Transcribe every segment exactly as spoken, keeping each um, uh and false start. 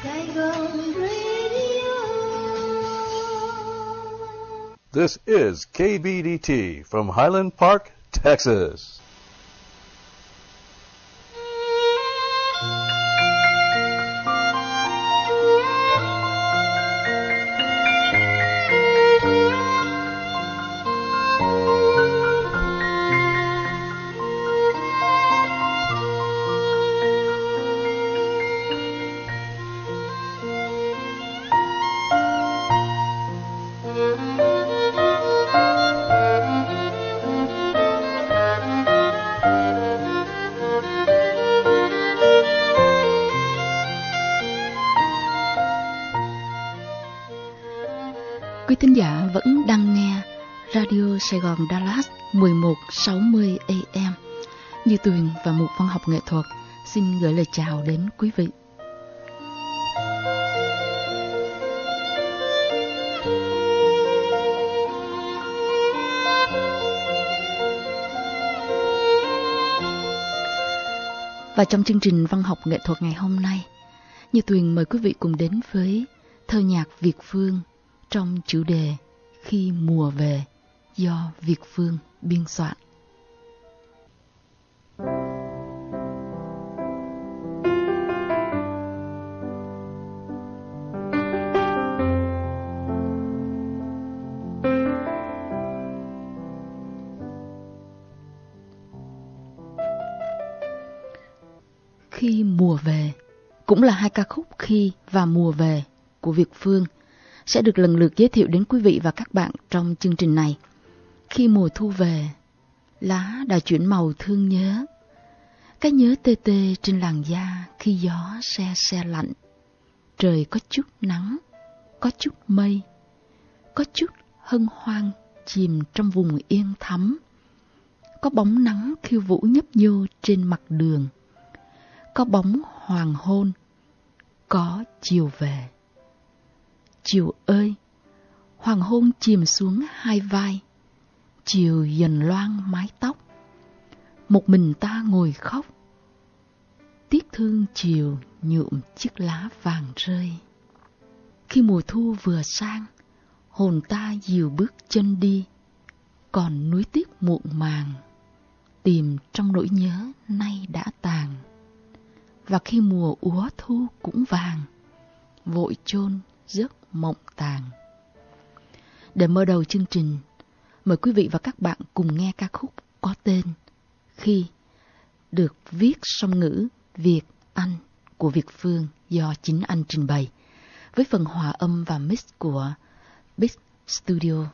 This is K B D T from Highland Park, Texas. Quý thính giả vẫn đang nghe Radio Sài Gòn Dallas mười một sáu mươi A M. Như Tuyền và Mục Văn học nghệ thuật xin gửi lời chào đến quý vị. Và trong chương trình văn học nghệ thuật ngày hôm nay, Như Tuyền mời quý vị cùng đến với thơ nhạc Việt Phương trong chủ đề Khi mùa về do Việt Phương biên soạn. Khi mùa về cũng là hai ca khúc Khi và Mùa về của Việt Phương sẽ được lần lượt giới thiệu đến quý vị và các bạn trong chương trình này. Khi mùa thu về, lá đã chuyển màu thương nhớ, cái nhớ tê tê trên làn da khi gió se se lạnh. Trời có chút nắng, có chút mây, có chút hân hoan chìm trong vùng yên thắm. Có bóng nắng khiêu vũ nhấp nhô trên mặt đường, có bóng hoàng hôn, có chiều về. Chiều ơi, hoàng hôn chìm xuống hai vai, chiều dần loang mái tóc. Một mình ta ngồi khóc, tiếc thương chiều nhuộm chiếc lá vàng rơi. Khi mùa thu vừa sang, hồn ta dìu bước chân đi, còn nuối tiếc muộn màng, tìm trong nỗi nhớ nay đã tàn. Và khi mùa úa thu cũng vàng, vội chôn giấc mộng tàn. Để mở đầu chương trình, mời quý vị và các bạn cùng nghe ca khúc có tên Khi, được viết song ngữ Việt Anh của Việt Phương do chính anh trình bày, với phần hòa âm và mix của Big Studio.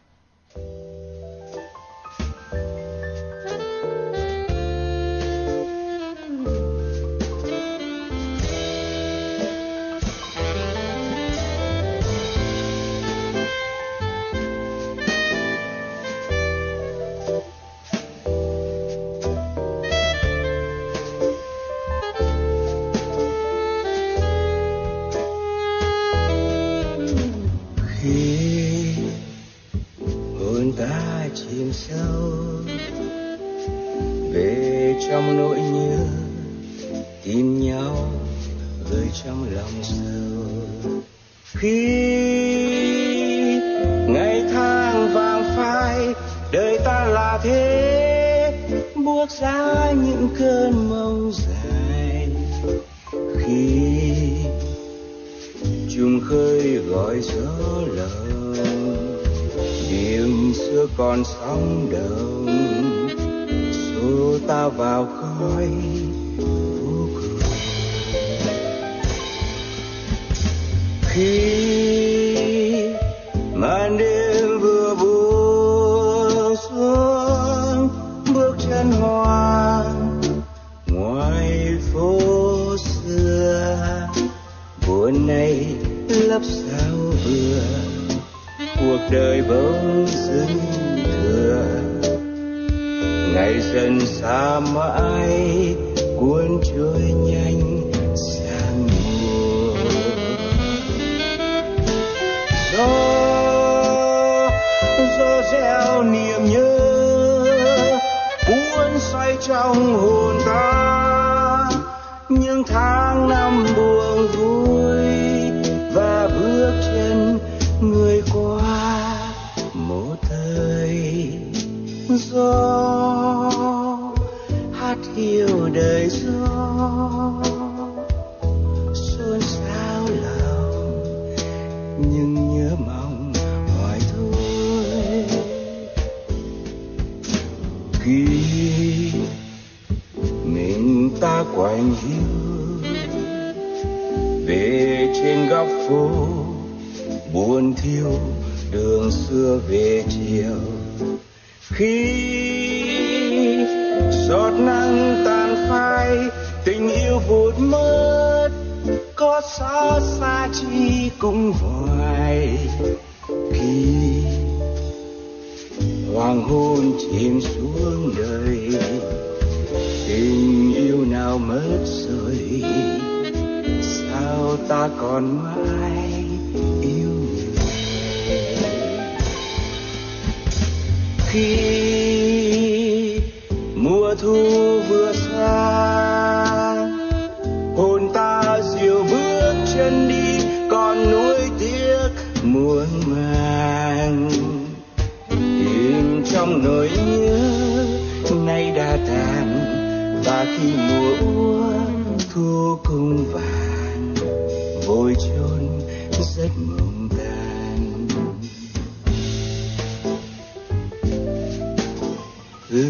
Chìm sâu về trong nỗi nhớ, tìm nhau gửi trong lòng sâu. Khi ngày tháng vàng phai, đời ta là thế, buốt ra những cơn mong dài. Khi chùm khơi gọi gió lòng, đêm xưa còn sóng đồng, xô ta vào khói vô cùng. Khi màn đêm vừa buông xuống, bước chân hoang ngoài phố xưa, buồn này lấp sao vừa, cuộc đời bỗng dưng thừa. Ngày dần xa mãi cuốn trôi nhanh sang mùa. Gió gió reo niềm nhớ cuốn xoay trong hồn ta, những tháng năm buồn vui người qua một thời gió hát hiu đời gió xôn xao lòng nhưng nhớ mong hoài thôi. Khi mình ta quạnh hiu về trên góc phố buồn thiêu đường xưa về chiều, khi giọt nắng tàn phai tình yêu vụt mất, có xót xa chi cũng hoài. Khi hoàng hôn chìm xuống đời, tình yêu nào mất rồi, sao ta còn mãi yêu người. Khi mùa thu vừa xa, hồn ta dìu bước chân đi, còn nuối tiếc muôn màng. Tìm trong nỗi nhớ nay đã tàn, và khi mùa úa thu cung vàng vội chôn giấc mộng tàn. Ừ.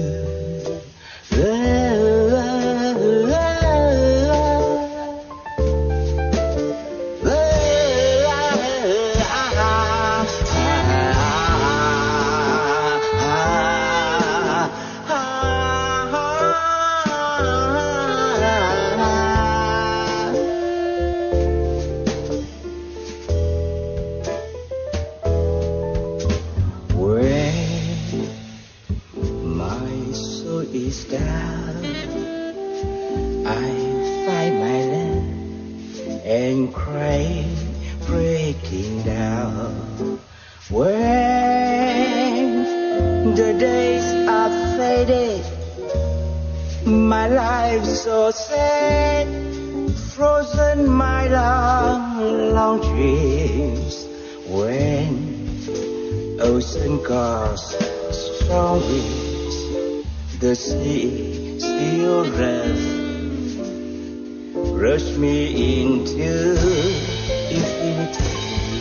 My life so sad, frozen my long, long dreams. When ocean calls strong winds, the sea still rough, rush me into infinity.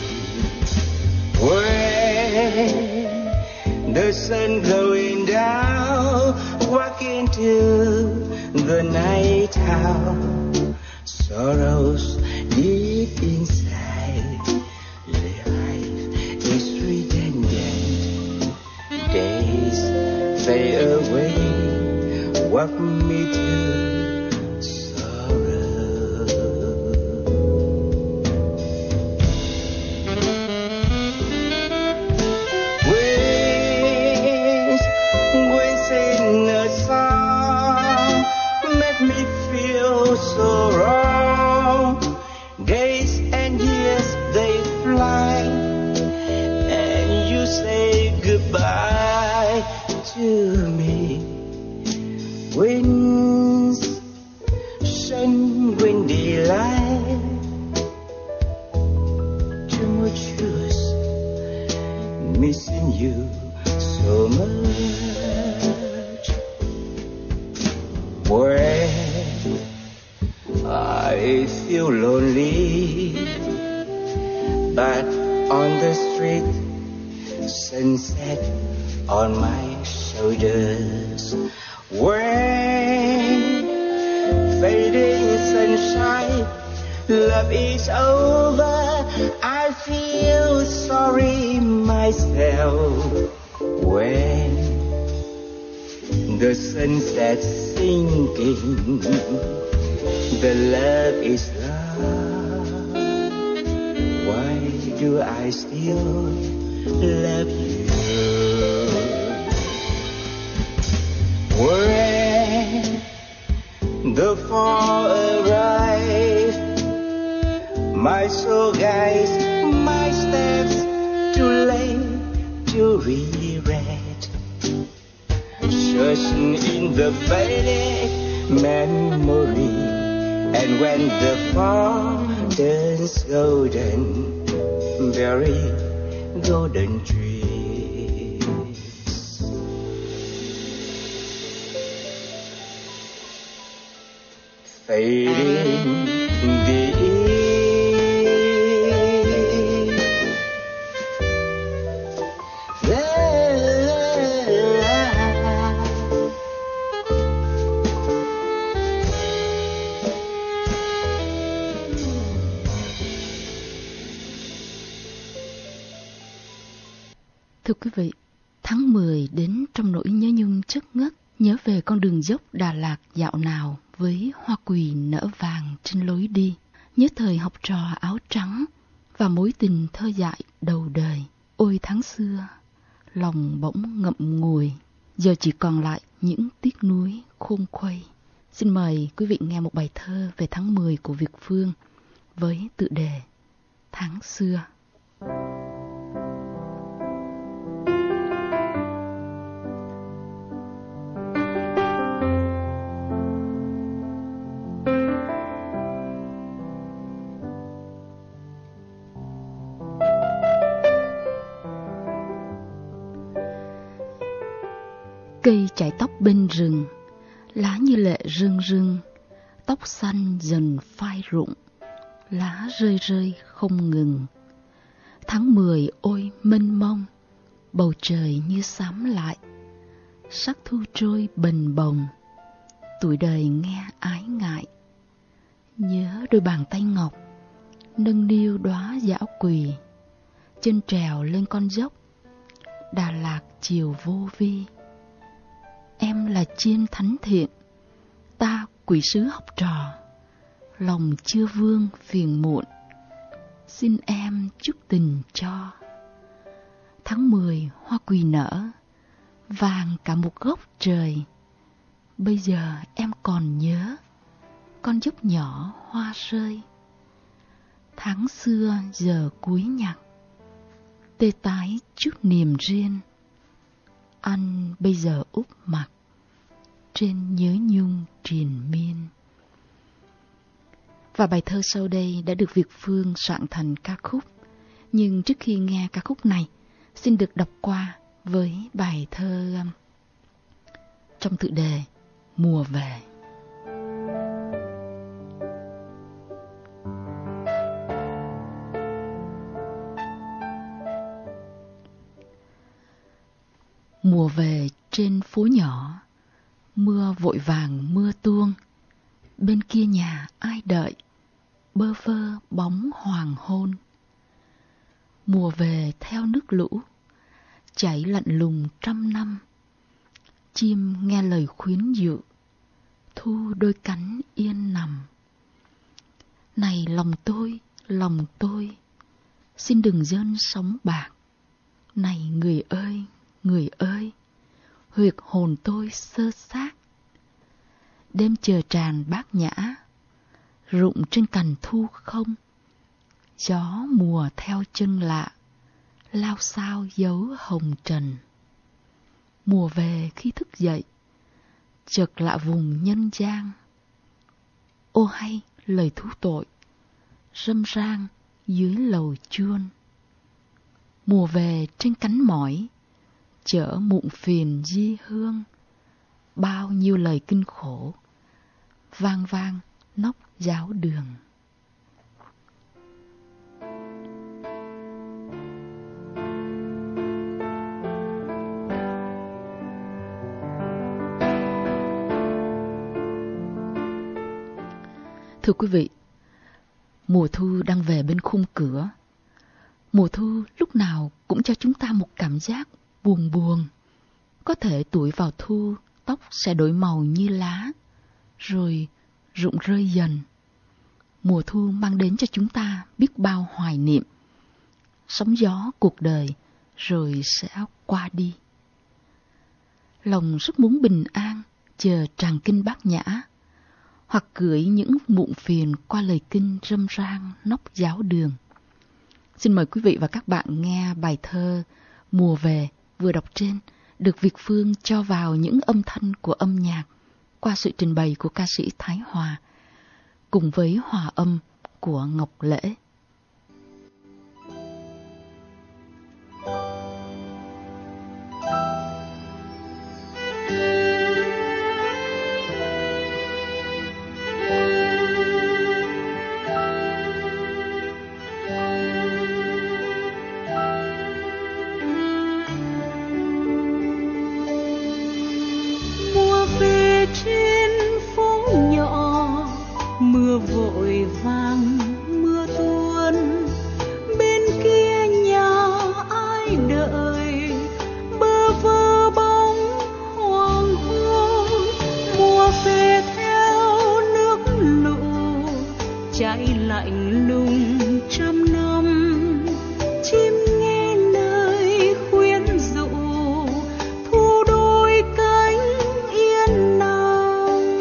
When the sun going down, walk into the night out, sorrows deep inside. Life is redundant, days fade away, walk me to sorrow. Winds, winds in a song make me feel so wrong. Days and years they fly, and you say goodbye to me. Winds, sun, windy light, tumultuous, missing you so much. Where I feel lonely, but on the street, sunset on my shoulders. When fading sunshine, love is over, I feel sorry myself. When the sunset's sinking, the love is lost. Why do I still love you? When the fall arrives, my soul guides my steps too late to regret, searching in the faded memory. And when the fall turns golden, very golden tree. Fading the Thưa quý vị, tháng mười đến trong nỗi nhớ nhung chất ngất, nhớ về con đường dốc Đà Lạt dạo nào với hoa quỳ nở vàng trên lối đi, nhớ thời học trò áo trắng và mối tình thơ dại đầu đời. Ôi tháng xưa, lòng bỗng ngậm ngùi, giờ chỉ còn lại những tiếc nuối khôn khuây. Xin mời quý vị nghe một bài thơ về tháng mười của Việt Phương với tựa đề Tháng xưa. Cây chải tóc bên rừng, lá như lệ rưng rưng, tóc xanh dần phai rụng, lá rơi rơi không ngừng. Tháng mười ôi mênh mông, bầu trời như xám lại, sắc thu trôi bần bồng, tuổi đời nghe ái ngại. Nhớ đôi bàn tay ngọc, nâng niu đóa dão quỳ, chân trèo lên con dốc, Đà Lạt chiều vô vi. Em là chiên thánh thiện, ta quỷ sứ học trò, lòng chưa vương phiền muộn, xin em chút tình cho. Tháng mười hoa quỳ nở, vàng cả một góc trời, bây giờ em còn nhớ con dốc nhỏ hoa rơi. Tháng xưa giờ cuối nhạc, tê tái chút niềm riêng, anh bây giờ úp mặt trên nhớ nhung triền miên. Và bài thơ sau đây đã được Việt Phương soạn thành ca khúc. Nhưng trước khi nghe ca khúc này, xin được đọc qua với bài thơ um, trong tựa đề Mùa về. Mùa về trên phố nhỏ, mưa vội vàng mưa tuôn, bên kia nhà ai đợi, bơ vơ bóng hoàng hôn. Mùa về theo nước lũ, chảy lạnh lùng trăm năm, chim nghe lời khuyến dụ, thu đôi cánh yên nằm. Này lòng tôi, lòng tôi, xin đừng dơn sóng bạc. Này người ơi, người ơi, huyệt hồn tôi xơ xác. Đêm chờ tràn bát nhã, rụng trên cành thu không. Gió mùa theo chân lạ, lao sao dấu hồng trần. Mùa về khi thức dậy, chợt lạ vùng nhân gian. Ô hay lời thú tội, râm ran dưới lầu chuông. Mùa về trên cánh mỏi, chở muộn phiền di hương. Bao nhiêu lời kinh khổ, vang vang nóc giáo đường. Thưa quý vị, mùa thu đang về bên khung cửa. Mùa thu lúc nào cũng cho chúng ta một cảm giác buồn buồn. Có thể tuổi vào thu, tóc sẽ đổi màu như lá, rồi rụng rơi dần. Mùa thu mang đến cho chúng ta biết bao hoài niệm. Sóng gió cuộc đời rồi sẽ qua đi. Lòng rất muốn bình an, chờ tràng kinh bát nhã, hoặc gửi những muộn phiền qua lời kinh râm ran nóc giáo đường. Xin mời quý vị và các bạn nghe bài thơ Mùa về vừa đọc trên, được Việt Phương cho vào những âm thanh của âm nhạc qua sự trình bày của ca sĩ Thái Hòa, cùng với hòa âm của Ngọc Lễ. vội vàng mưa tuôn, bên kia nhà ai đợi bơ vơ bóng hoàng hôn. Mùa về theo nước lũ chảy lạnh lùng trăm năm, chim nghe lời khuyên dụ thu đôi cánh yên nắng.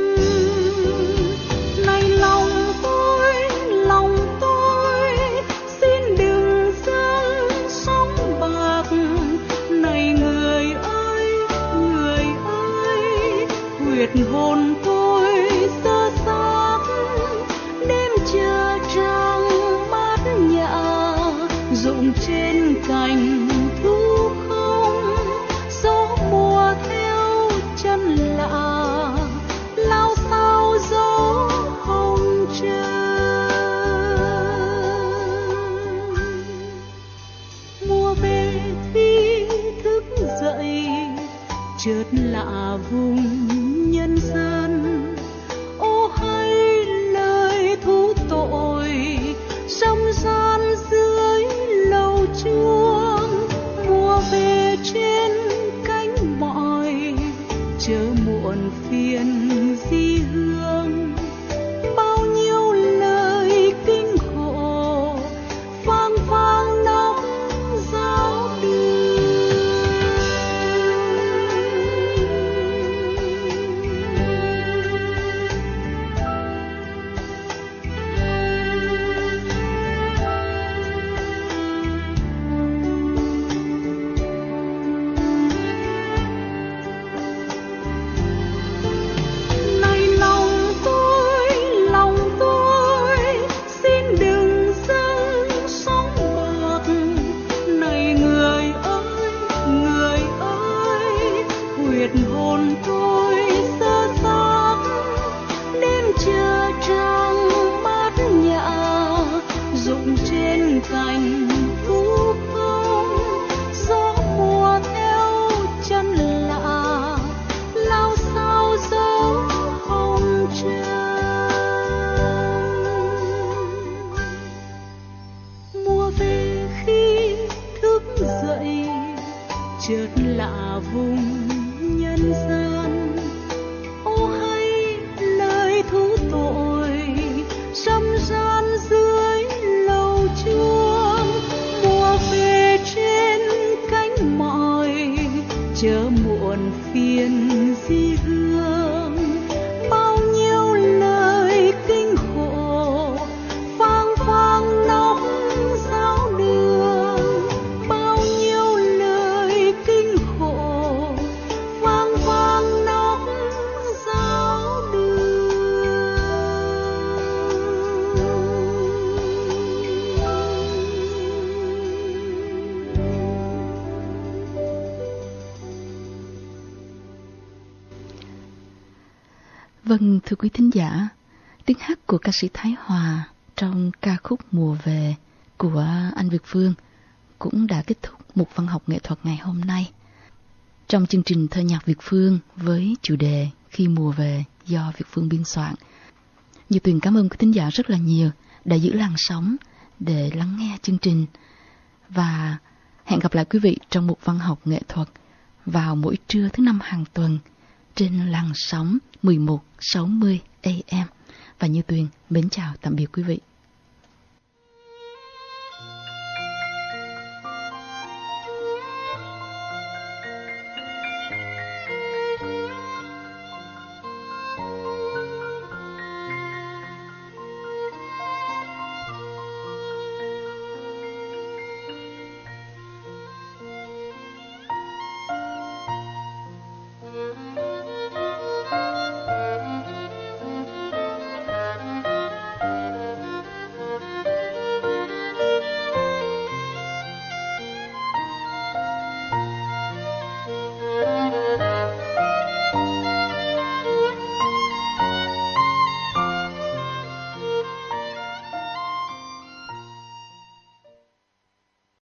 Này lòng tôi, lòng tôi, xin đừng dâng sóng bạc. Này người ơi, người ơi, huyệt hồn tôi sơ xác, đêm chờ trăng mát nhã rụng trên cành thu không. Gió mùa theo chân lạ lao sao gió hồng trần. Mùa về khi thức dậy chợt lạ vùng nhân gian. Ô hay lời thú tội râm ran dưới lầu chuông. Mùa về trên cánh mỏi chớ muộn phiền di hương. Bao nhiêu lời kinh khổ vang vang nóng giáo đường. Này lòng tôi, lòng tôi, xin đừng dâng sóng bạc. Này người ơi, người ơi, huyệt hồn tôi sơ xác, đêm chờ trăng mát nhã rụng trên cành thu không. Gió mùa theo chân lạ lao sao gió hồng trần. Mùa về khi thức dậy chợt lạ vùng nhân gian. Ô hay lời thú tội râm ran dưới lầu chuông. Mùa về trên cánh mỏi chớ muộn phiền di hương. Bao nhiêu lời kinh khổ vang vang nóng giáo đường. Bao nhiêu lời kinh khổ vang vang nóng giáo đường. Vâng, thưa quý thính giả, tiếng hát của ca sĩ Thái Hòa trong ca khúc Mùa Về của anh Việt Phương cũng đã kết thúc mục văn học nghệ thuật ngày hôm nay. Trong chương trình Thơ nhạc Việt Phương với chủ đề Khi Mùa Về do Việt Phương biên soạn, Như Tuyền cảm ơn quý thính giả rất là nhiều đã giữ làn sóng để lắng nghe chương trình. Và hẹn gặp lại quý vị trong mục văn học nghệ thuật vào mỗi trưa thứ năm hàng tuần trên làn sóng mười một sáu mươi A M. Và Như Tuyền mến chào tạm biệt quý vị.